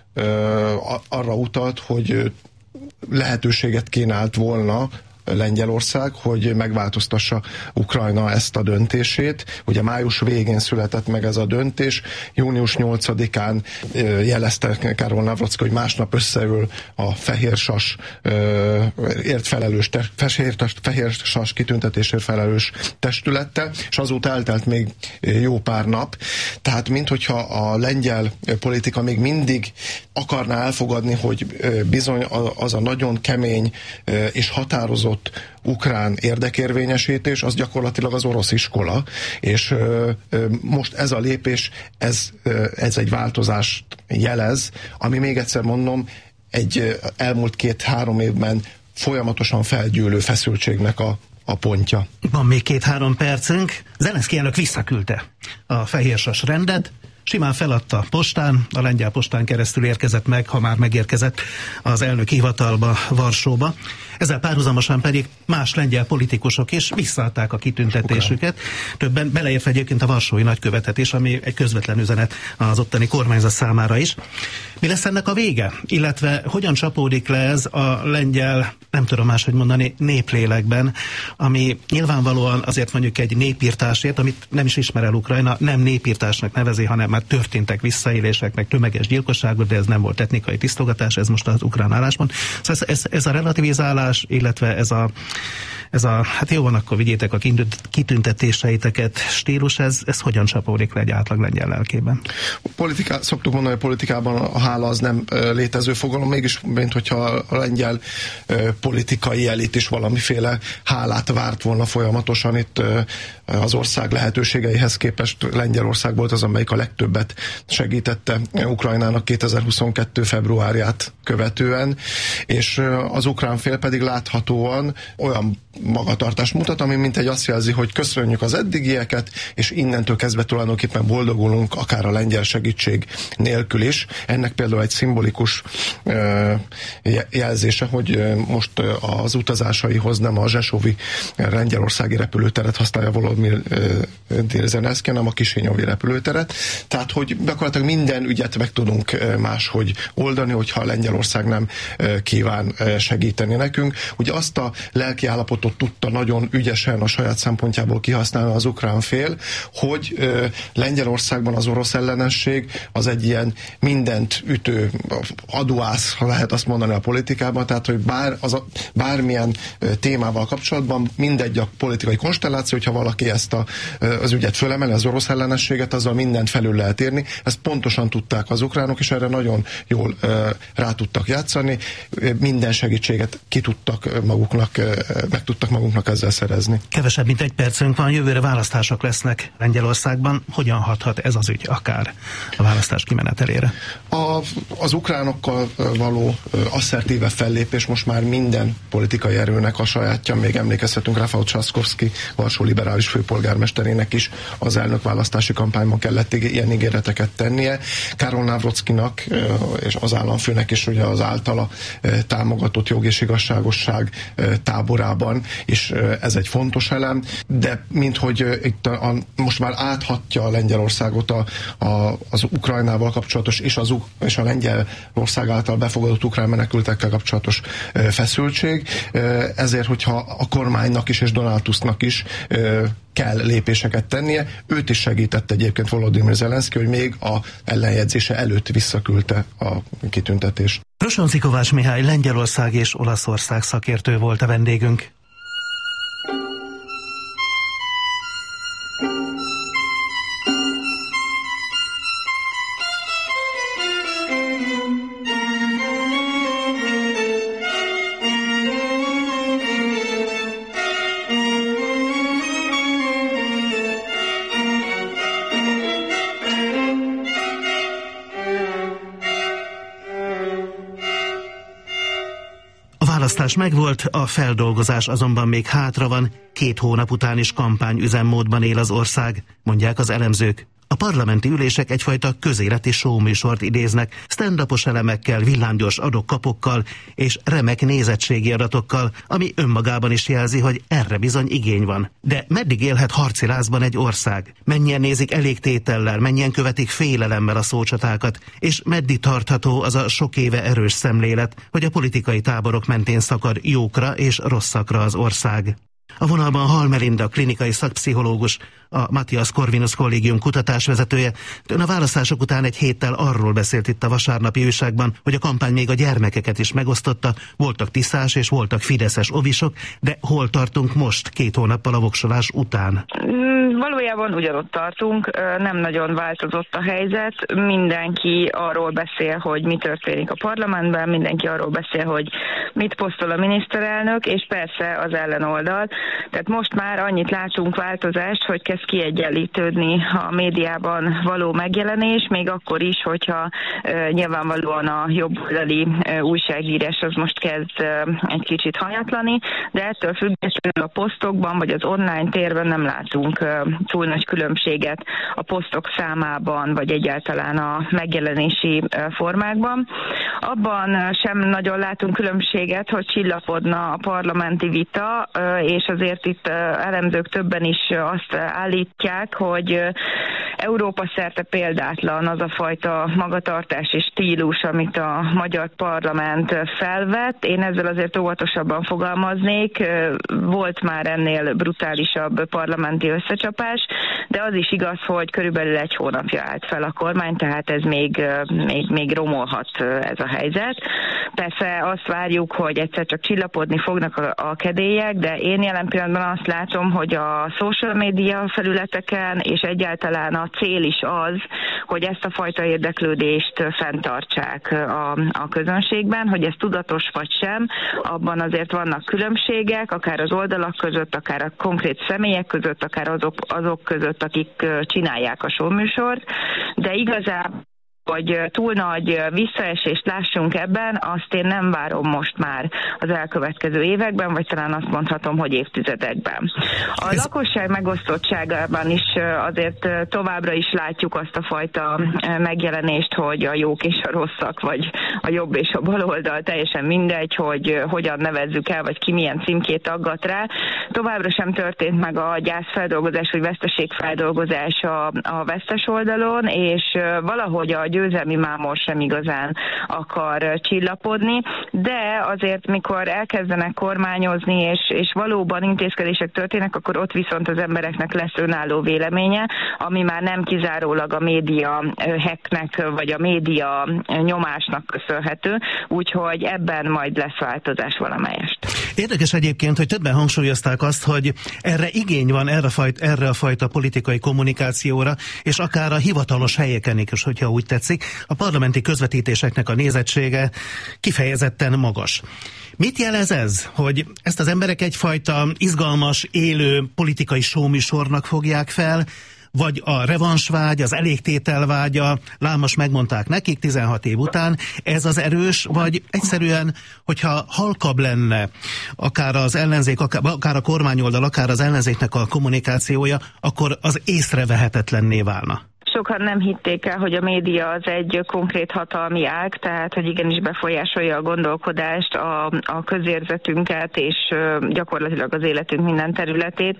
arra utalt, hogy lehetőséget kínált volna Lengyelország, hogy megváltoztassa Ukrajna ezt a döntését. Ugye május végén született meg ez a döntés, június nyolcadikán jelezte Karol Nawrocki, hogy másnap összeül a fehérsas ért felelős, fehérsas kitüntetésért felelős testülettel, és azóta eltelt még jó pár nap. Tehát minthogyha a lengyel politika még mindig akarná elfogadni, hogy bizony az a nagyon kemény és határozott ukrán érdekérvényesítés, az gyakorlatilag az orosz iskola, és ö, ö, most ez a lépés, ez, ö, ez egy változást jelez, ami még egyszer mondom, egy elmúlt két-három évben folyamatosan felgyűlő feszültségnek a, a pontja. Van még két-három percünk. Zelenszky elnök visszaküldte a fehérsas rendet, simán feladta postán, a lengyel postán keresztül érkezett meg, ha már megérkezett az elnök hivatalba, Varsóba. Ezzel párhuzamosan pedig más lengyel politikusok is visszaadták a kitüntetésüket. Többen beleértve egyébként a varsói nagykövetet is, ami egy közvetlen üzenet az ottani kormányzat számára is. Mi lesz ennek a vége? Illetve hogyan csapódik le ez a lengyel, nem tudom máshogy mondani, néplélekben, ami nyilvánvalóan azért mondjuk egy népírtásért, amit nem is ismer el Ukrajna, nem népírtásnak nevezi, hanem már történtek visszaélések, meg tömeges gyilkosságok, de ez nem volt etnikai tisztogatás, ez most az ukrán álláspont. Szóval ez, ez, ez a relativizálás, illetve ez a, ez a, hát jó van, akkor vigyétek a kitüntetéseiteket stílus, ez, ez hogyan csapódik le egy átlag lengyel lelkében? Politika, szoktuk mondani, hogy politikában a hála az nem létező fogalom, mégis, mint hogyha a lengyel politikai elit is valamiféle hálát várt volna folyamatosan. Itt az ország lehetőségeihez képest Lengyelország volt az, amelyik a legtöbbet segítette Ukrajnának kétezer-huszonkettő februárját követően, és az ukrán fél pedig láthatóan olyan magatartást mutat, ami mintegy azt jelzi, hogy köszönjük az eddigieket, és innentől kezdve tulajdonképpen boldogulunk akár a lengyel segítség nélkül is. Ennek például egy szimbolikus jelzése, hogy most az utazásaihoz nem a zsesóvi lengyelországi repülőteret használja Volodymyr Zelenszky, hanem a Kisinyóvi repülőteret. Tehát, hogy gyakorlatilag minden ügyet meg tudunk máshogy oldani, hogyha Lengyelország nem kíván segíteni nekünk. Ugye azt a lelki állapotot tudta nagyon ügyesen a saját szempontjából kihasználni az ukrán fél, hogy Lengyelországban az orosz ellenesség az egy ilyen mindent ütő aduász, ha lehet azt mondani a politikában, tehát, hogy bár az a, bármilyen témával kapcsolatban mindegy a politikai konstelláció, hogyha valaki ezt a, az ügyet fölemeli, az orosz ellenességet, azzal mindent felül lehet érni. Ezt pontosan tudták az ukránok, és erre nagyon jól rá tudtak játszani. Minden segítséget ki tudtak maguknak, meg tudtak maguknak ezzel szerezni. Kevesebb, mint egy percünk van, jövőre választások lesznek Lengyelországban. Hogyan hathat ez az ügy akár a választás kimenetelére? A, az ukránokkal való asszertíve fellépés most már minden politikai erőnek a sajátja. Még emlékezhetünk Rafał Trzaskowski, Varsó liberális főpolgármesterének is az elnökválasztási kampányban kellett ilyen ígéreteket tennie. Karol Nawrockinak és az államfőnek is ugye az általa támogatott jog és igazságosság táborában, és ez egy fontos elem, de minthogy itt a, a, most már áthatja a Lengyelországot a, a, az Ukrajnával kapcsolatos és, az, és a Lengyelország által befogadott ukrán menekültekkel kapcsolatos feszültség, ezért, hogyha a kormánynak is és Donald Tusknak is kell lépéseket tennie. Őt is segített egyébként Volodymyr Zelenszky, hogy még a ellenjegyzése előtt visszaküldte a kitüntetést. Rosonci Kovács Mihály, Lengyelország és Olaszország szakértő volt a vendégünk. A választás megvolt, a feldolgozás azonban még hátra van, két hónap után is kampányüzemmódban él az ország, mondják az elemzők. A parlamenti ülések egyfajta közéleti showműsort idéznek, stand-upos elemekkel, villámgyors adok-kapokkal és remek nézettségi adatokkal, ami önmagában is jelzi, hogy erre bizony igény van. De meddig élhet harci lázban egy ország? Mennyien nézik elégtétellel, mennyien követik félelemmel a szócsatákat, és meddig tartható az a sok éve erős szemlélet, hogy a politikai táborok mentén szakad jókra és rosszakra az ország? A vonalban Hall Melinda, klinikai szakpszichológus, a Matthias Corvinus Kollégium kutatásvezetője. Ön a választások után egy héttel arról beszélt itt a vasárnapi újságban, hogy a kampány még a gyermekeket is megosztotta, voltak tiszás és voltak fideszes ovisok, de hol tartunk most, két hónappal a voksolás után? Valójában ugyanott tartunk, nem nagyon változott a helyzet, mindenki arról beszél, hogy mi történik a parlamentben, mindenki arról beszél, hogy mit posztol a miniszterelnök, és persze az ellenoldal. Tehát most már annyit látunk változást, hogy kezd kiegyenlítődni a médiában való megjelenés, még akkor is, hogyha e, nyilvánvalóan a jobboldali e, újságírás az most kezd e, egy kicsit hanyatlani, de ettől függetlenül a posztokban vagy az online térben nem látunk e, túl nagy különbséget a posztok számában, vagy egyáltalán a megjelenési e, formákban. Abban sem nagyon látunk különbséget, hogy csillapodna a parlamenti vita, e, és azért itt e, elemzők többen is azt állítják, hogy Európa szerte példátlan az a fajta magatartás és stílus, amit a magyar parlament felvett. Én ezzel azért óvatosabban fogalmaznék. Volt már ennél brutálisabb parlamenti összecsapás, de az is igaz, hogy körülbelül egy hónapja állt fel a kormány, tehát ez még, még, még romolhat ez a helyzet. Persze azt várjuk, hogy egyszer csak csillapodni fognak a, a kedélyek, de én jelen pillanatban azt látom, hogy a social media felületeken és egyáltalán a cél is az, hogy ezt a fajta érdeklődést fenntartsák a, a közönségben, hogy ez tudatos vagy sem, abban azért vannak különbségek, akár az oldalak között, akár a konkrét személyek között, akár azok, azok között, akik csinálják a showműsort, de igazából hogy túl nagy visszaesést lássunk ebben, azt én nem várom most már az elkövetkező években, vagy talán azt mondhatom, hogy évtizedekben. A Ez... lakosság megosztottságában is azért továbbra is látjuk azt a fajta megjelenést, hogy a jók és a rosszak, vagy a jobb és a baloldal, teljesen mindegy, hogy hogyan nevezzük el, vagy ki milyen címkét aggat rá. Továbbra sem történt meg a gyászfeldolgozás, vagy veszteségfeldolgozás a, a vesztes oldalon, és valahogy a győzelmi mámor sem igazán akar csillapodni, de azért, mikor elkezdenek kormányozni, és, és valóban intézkedések történnek, akkor ott viszont az embereknek lesz önálló véleménye, ami már nem kizárólag a média hacknek, vagy a média nyomásnak köszönhető, úgyhogy ebben majd lesz változás valamelyest. Érdekes egyébként, hogy többen hangsúlyozták azt, hogy erre igény van, erre, fajt, erre a fajta politikai kommunikációra, és akár a hivatalos helyeken is, hogyha úgy tetszik, a parlamenti közvetítéseknek a nézettsége kifejezetten magas. Mit jelez ez, hogy ezt az emberek egyfajta izgalmas, élő politikai showműsornak fogják fel, vagy a revansvágy, az elégtételvágya, lámos megmondták nekik tizenhat év után, ez az erős, vagy egyszerűen, hogyha halkabb lenne akár az ellenzék, akár, akár a kormányoldal, akár az ellenzéknek a kommunikációja, akkor az észrevehetetlenné válna? Sokan nem hitték el, hogy a média az egy konkrét hatalmi ág, tehát hogy igenis befolyásolja a gondolkodást, a, a közérzetünket és gyakorlatilag az életünk minden területét.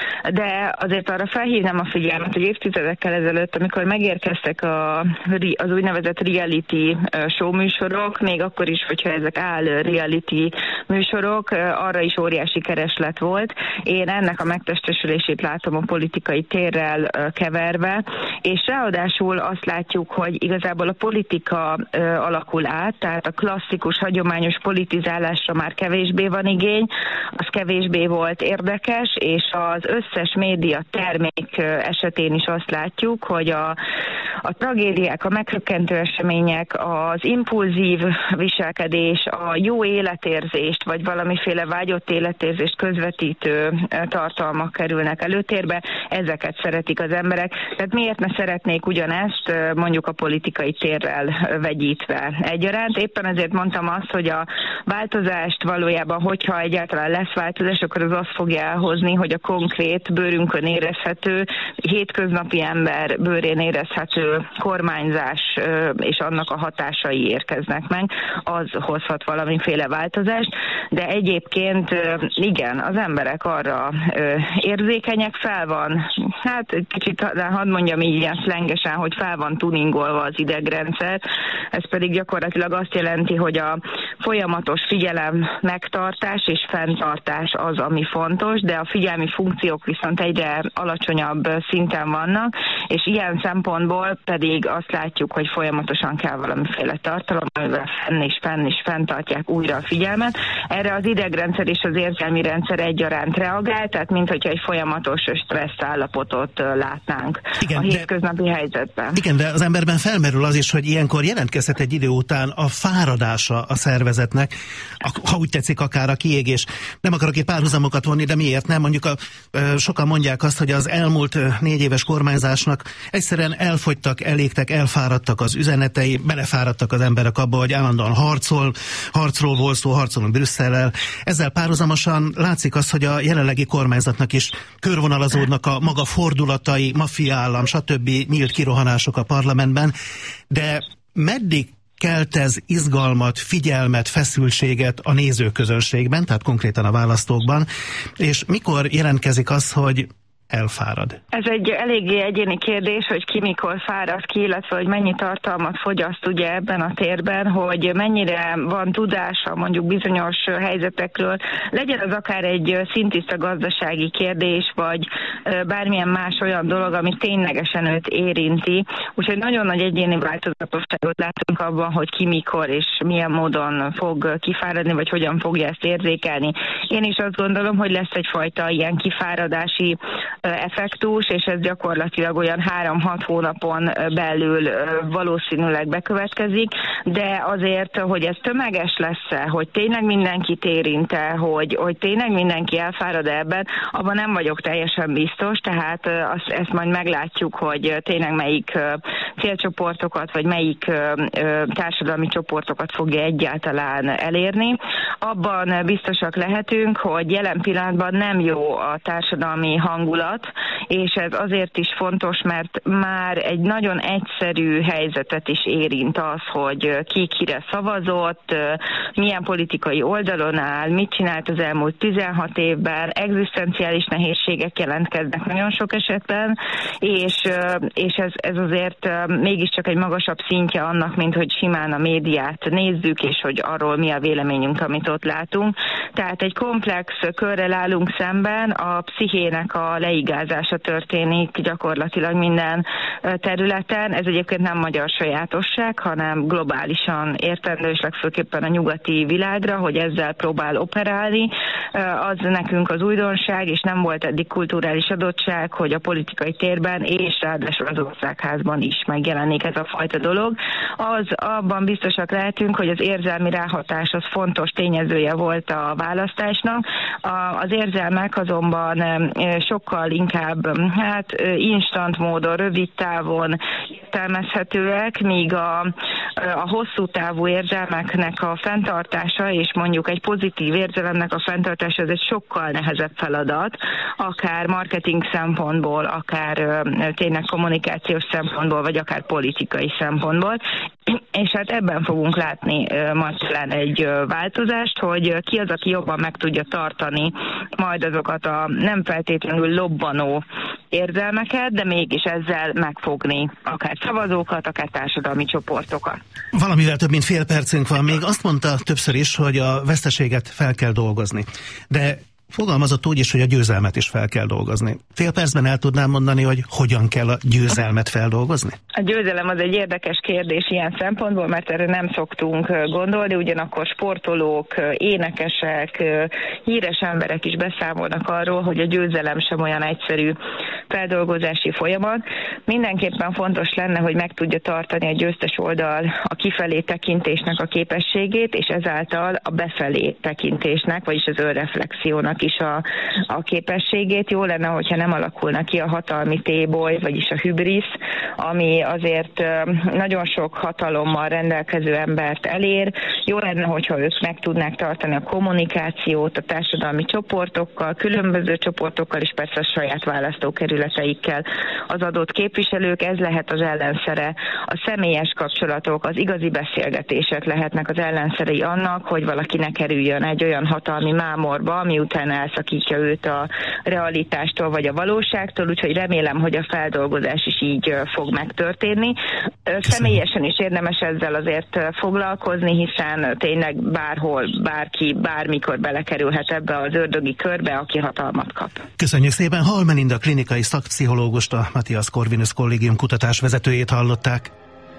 De azért arra felhívnám a figyelmet, hogy évtizedekkel ezelőtt, amikor megérkeztek a, az úgynevezett reality show műsorok, még akkor is, hogyha ezek áll reality műsorok, arra is óriási kereslet volt. Én ennek a megtestesülését látom a politikai térrel keverve, és ráadásul azt látjuk, hogy igazából a politika ö, alakul át, tehát a klasszikus, hagyományos politizálásra már kevésbé van igény, az kevésbé volt érdekes, és az összes média termék ö, esetén is azt látjuk, hogy a, a tragédiák, a meghökkentő események, az impulzív viselkedés, a jó életérzést, vagy valamiféle vágyott életérzést közvetítő ö, tartalmak kerülnek előtérbe, ezeket szeretik az emberek. Tehát miért ne szeretnék ugyanezt mondjuk a politikai térrel vegyítve egyaránt. Éppen ezért mondtam azt, hogy a változást valójában, hogyha egyáltalán lesz változás, akkor az azt fogja elhozni, hogy a konkrét bőrünkön érezhető, hétköznapi ember bőrén érezhető kormányzás és annak a hatásai érkeznek meg, az hozhat valamiféle változást, de egyébként igen, az emberek arra érzékenyek, fel van, hát kicsit hadd mondjam így ilyen szlengesen, hogy fel van tuningolva az idegrendszer, ez pedig gyakorlatilag azt jelenti, hogy a folyamatos figyelem megtartás és fenntartás az, ami fontos, de a figyelmi funkciók viszont egyre alacsonyabb szinten vannak, és ilyen szempontból pedig azt látjuk, hogy folyamatosan kell valamiféle tartalom, amivel fenn és fenn és fenntartják újra a figyelmet. Erre az idegrendszer és az érzelmi rendszer egyaránt reagál, tehát minthogyha egy folyamatos stressz állapotot látnánk. Igen, a hétköznapi de, helyzetben. Igen, de az emberben felmerül az is, hogy ilyenkor jelentkezhet egy idő után a fáradása a szervezetnek, ha úgy tetszik, akár a kiégés. Nem akarok egy párhuzamokat vonni, de miért nem? Mondjuk a, sokan mondják azt, hogy az elmúlt négy éves kormányzásnak egyszerűen elfogytak, elégtek, elfáradtak az üzenetei, belefáradtak az emberek abba, hogy állandóan harcol, harcról volt szó, harcolunk Brüsszellel. Ezzel párhuzamosan látszik az, hogy a jelenlegi kormányzatnak is körvonalazódnak a maga fordulatai, maffiaállam, stb. Nyílt kirohanások a parlamentben, de meddig kelt ez izgalmat, figyelmet, feszültséget a nézőközönségben, tehát konkrétan a választókban, és mikor jelentkezik az, hogy elfárad? Ez egy eléggé egyéni kérdés, hogy ki mikor fárad ki, illetve hogy mennyi tartalmat fogyaszt ugye ebben a térben, hogy mennyire van tudása mondjuk bizonyos helyzetekről, legyen az akár egy szintiszta gazdasági kérdés, vagy bármilyen más olyan dolog, ami ténylegesen őt érinti. Úgyhogy nagyon nagy egyéni változatosságot látunk abban, hogy ki mikor és milyen módon fog kifáradni, vagy hogyan fogja ezt érzékelni. Én is azt gondolom, hogy lesz egyfajta ilyen kifáradási effektus, és ez gyakorlatilag olyan három-hat hónapon belül valószínűleg bekövetkezik, de azért, hogy ez tömeges lesz-e, hogy tényleg mindenkit érint-e, hogy, hogy tényleg mindenki elfárad ebben, abban nem vagyok teljesen biztos, tehát azt, ezt majd meglátjuk, hogy tényleg melyik célcsoportokat, vagy melyik társadalmi csoportokat fogja egyáltalán elérni. Abban biztosak lehetünk, hogy jelen pillanatban nem jó a társadalmi hangulat, és ez azért is fontos, mert már egy nagyon egyszerű helyzetet is érint az, hogy ki kire szavazott, milyen politikai oldalon áll, mit csinált az elmúlt tizenhat évben, egzisztenciális nehézségek jelentkeznek nagyon sok esetben, és, és ez, ez azért mégiscsak egy magasabb szintje annak, mint hogy simán a médiát nézzük, és hogy arról mi a véleményünk, amit ott látunk. Tehát egy komplex körrel állunk szemben, a pszichének a leírása leigázása történik gyakorlatilag minden területen. Ez egyébként nem magyar sajátosság, hanem globálisan értendő, és legfőképpen a nyugati világra, hogy ezzel próbál operálni. Az nekünk az újdonság, és nem volt eddig kulturális adottság, hogy a politikai térben és ráadásul az országházban is megjelenik ez a fajta dolog. Az abban biztosak lehetünk, hogy az érzelmi ráhatás az fontos tényezője volt a választásnak. Az érzelmek azonban sokkal inkább hát instant módon, rövid távon értelmezhetőek, míg a, a hosszú távú érzelmeknek a fenntartása, és mondjuk egy pozitív érzelemnek a fenntartása, ez egy sokkal nehezebb feladat, akár marketing szempontból, akár tényleg kommunikációs szempontból, vagy akár politikai szempontból. És hát ebben fogunk látni majd talán egy változást, hogy ki az, aki jobban meg tudja tartani majd azokat a nem feltétlenül lobbanó érzelmeket, de mégis ezzel megfogni akár szavazókat, akár társadalmi csoportokat. Valamivel több mint fél percünk van. Még azt mondta többször is, hogy a veszteséget fel kell dolgozni. De fogalmazott úgy is, hogy a győzelmet is fel kell dolgozni. Fél percben el tudnám mondani, hogy hogyan kell a győzelmet feldolgozni? A győzelem az egy érdekes kérdés ilyen szempontból, mert erre nem szoktunk gondolni, ugyanakkor sportolók, énekesek, híres emberek is beszámolnak arról, hogy a győzelem sem olyan egyszerű feldolgozási folyamat. Mindenképpen fontos lenne, hogy meg tudja tartani a győztes oldal a kifelé tekintésnek a képességét, és ezáltal a befelé tekintésnek, vagyis az önreflexiónak is a, a képességét. Jó lenne, hogyha nem alakulna ki a hatalmi téboly, vagyis a hübrisz, ami azért nagyon sok hatalommal rendelkező embert elér. Jó lenne, hogyha ők meg tudnák tartani a kommunikációt a társadalmi csoportokkal, különböző csoportokkal, és persze a saját választókerületeikkel. Az adott képviselők, ez lehet az ellenszere. A személyes kapcsolatok, az igazi beszélgetések lehetnek az ellenszerei annak, hogy valaki ne kerüljön egy olyan hatalmi mámorba, ami után elszakítja őt a realitástól vagy a valóságtól, úgyhogy remélem, hogy a feldolgozás is így fog megtörténni. Személyesen is érdemes ezzel azért foglalkozni, hiszen tényleg bárhol, bárki, bármikor belekerülhet ebbe az ördögi körbe, aki hatalmat kap. Köszönjük szépen! Hall Melinda klinikai szakpszichológust, a Matthias Corvinus Kollégium kutatásvezetőjét hallották.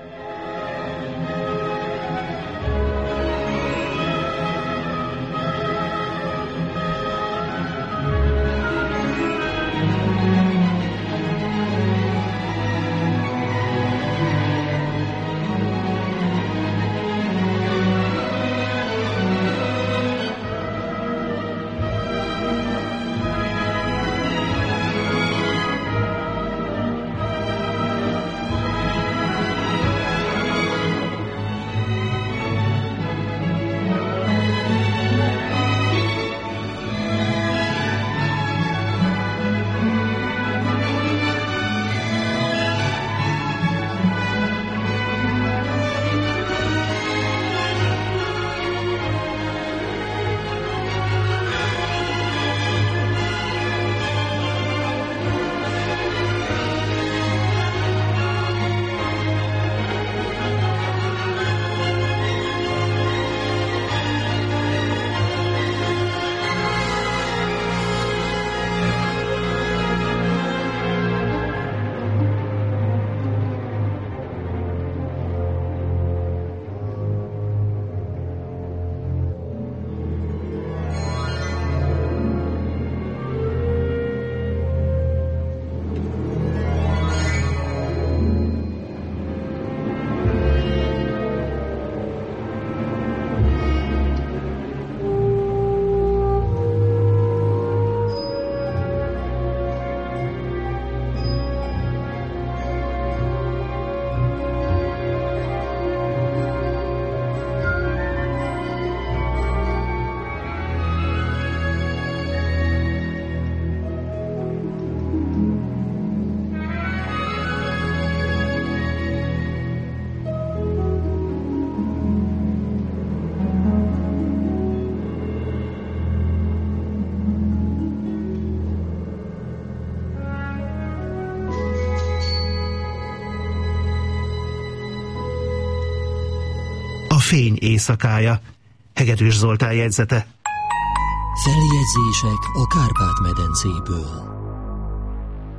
Fény éjszakája. Hegedűs Zoltán jegyzete. Feljegyzések a Kárpát-medencéből.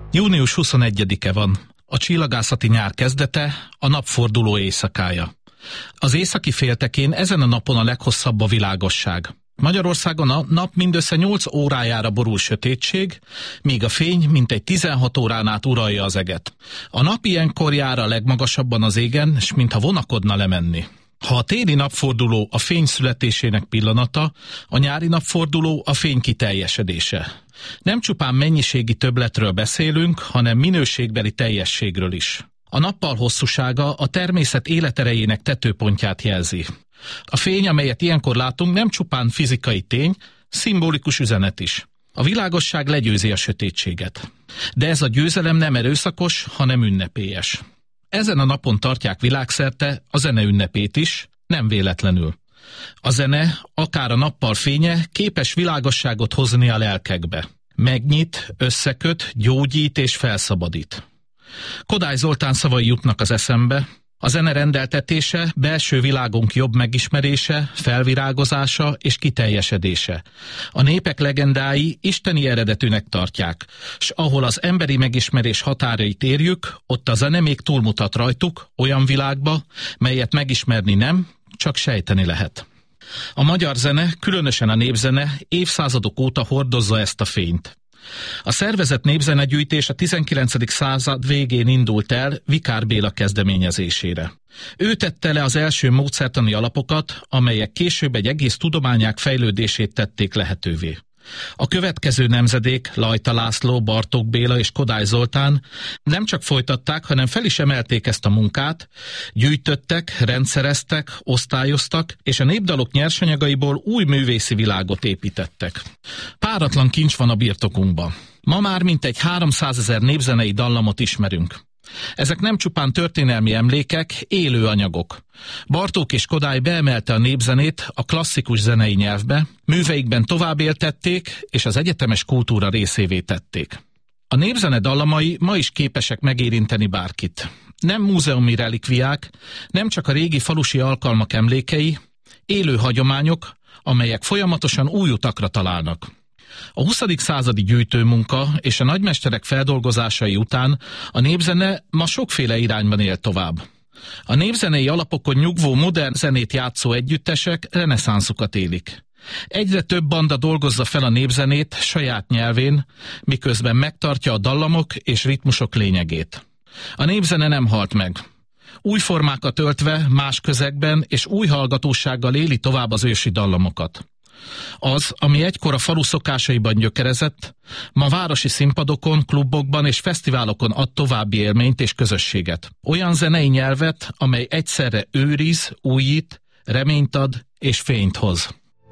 június huszonegyedike van. A csillagászati nyár kezdete, a napforduló éjszakája. Az északi féltekén ezen a napon a leghosszabb a világosság. Magyarországon a nap mindössze nyolc órájára borul sötétség, míg a fény mintegy tizenhat órán át uralja az eget. A nap ilyenkor jár a legmagasabban az égen, s mintha vonakodna lemenni. Ha a téli napforduló a fény születésének pillanata, a nyári napforduló a fény kiteljesedése. Nem csupán mennyiségi többletről beszélünk, hanem minőségbeli teljességről is. A nappal hosszúsága a természet életerejének tetőpontját jelzi. A fény, amelyet ilyenkor látunk, nem csupán fizikai tény, szimbolikus üzenet is. A világosság legyőzi a sötétséget. De ez a győzelem nem erőszakos, hanem ünnepélyes. Ezen a napon tartják világszerte a zene ünnepét is, nem véletlenül. A zene, akár a nappal fénye, képes világosságot hozni a lelkekbe. Megnyit, összeköt, gyógyít és felszabadít. Kodály Zoltán szavai jutnak az eszembe. A zene rendeltetése, belső világunk jobb megismerése, felvirágozása és kiteljesedése. A népek legendái isteni eredetűnek tartják, s ahol az emberi megismerés határait érjük, ott a zene még túlmutat rajtuk, olyan világba, melyet megismerni nem, csak sejteni lehet. A magyar zene, különösen a népzene évszázadok óta hordozza ezt a fényt. A szervezett népzenegyűjtés a tizenkilencedik század végén indult el Vikár Béla kezdeményezésére. Ő tette le az első módszertani alapokat, amelyek később egy egész tudományág fejlődését tették lehetővé. A következő nemzedék, Lajta László, Bartók Béla és Kodály Zoltán nem csak folytatták, hanem fel is emelték ezt a munkát, gyűjtöttek, rendszereztek, osztályoztak, és a népdalok nyersanyagaiból új művészi világot építettek. Páratlan kincs van a birtokunkban. Ma már mintegy háromszázezer népzenei dallamot ismerünk. Ezek nem csupán történelmi emlékek, élő anyagok. Bartók és Kodály beemelte a népzenét a klasszikus zenei nyelvbe, műveikben tovább éltették, és az egyetemes kultúra részévé tették. A népzene dallamai ma is képesek megérinteni bárkit. Nem múzeumi relikviák, nem csak a régi falusi alkalmak emlékei, élő hagyományok, amelyek folyamatosan új utakra találnak. A huszadik századi gyűjtőmunka és a nagymesterek feldolgozásai után a népzene ma sokféle irányban él tovább. A népzenei alapokon nyugvó modern zenét játszó együttesek reneszánszukat élik. Egyre több banda dolgozza fel a népzenét saját nyelvén, miközben megtartja a dallamok és ritmusok lényegét. A népzene nem halt meg. Új formákat öltve, más közegben és új hallgatósággal éli tovább az ősi dallamokat. Az, ami egykor a falu szokásaiban gyökerezett, ma városi színpadokon, klubokban és fesztiválokon ad további élményt és közösséget. Olyan zenei nyelvet, amely egyszerre őriz, újít, reményt ad és fényt hoz.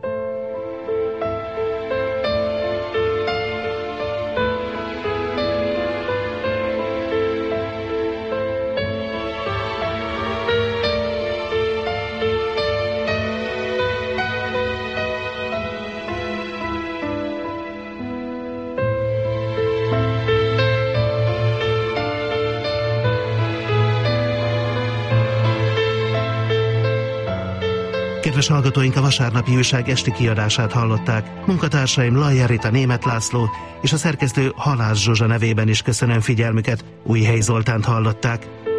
Kedves hallgatóink, a vasárnapi újság esti kiadását hallották. Munkatársaim Lajjár Rita, Németh László és a szerkesztő Halász Zsuzsa nevében is köszönöm figyelmüket. Újhelyi Zoltánt hallották.